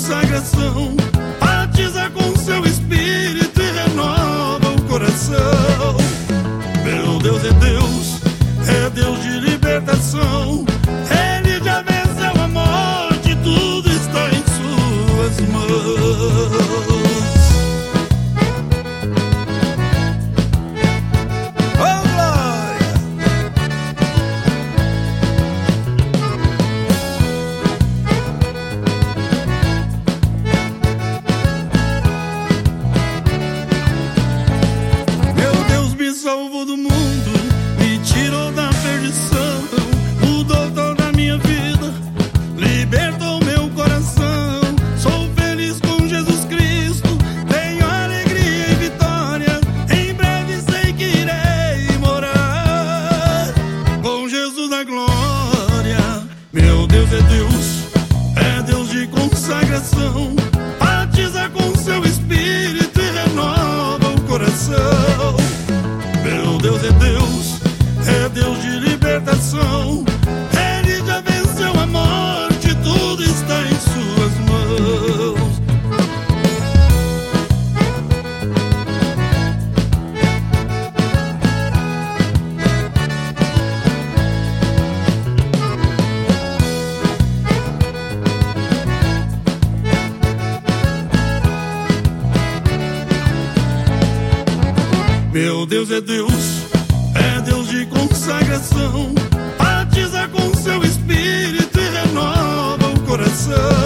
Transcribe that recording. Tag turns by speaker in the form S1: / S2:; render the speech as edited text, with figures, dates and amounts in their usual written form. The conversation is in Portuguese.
S1: consagração, batiza com seu espírito e renova o coração. Meu Deus é Deus de libertação. Ele já venceu a morte, tudo está em suas mãos. Salvou do mundo, me tirou da perdição, mudou toda a minha vida, libertou meu coração. Sou feliz com Jesus Cristo, tenho alegria e vitória. Em breve sei que irei morar com Jesus na glória. Meu Deus é Deus de consagração, batiza com seu espírito e renova o coração. Meu Deus é Deus de libertação. Ele já venceu a morte, tudo está em suas mãos. Meu Deus é Deus de consagração, batiza com seu espírito e renova o coração.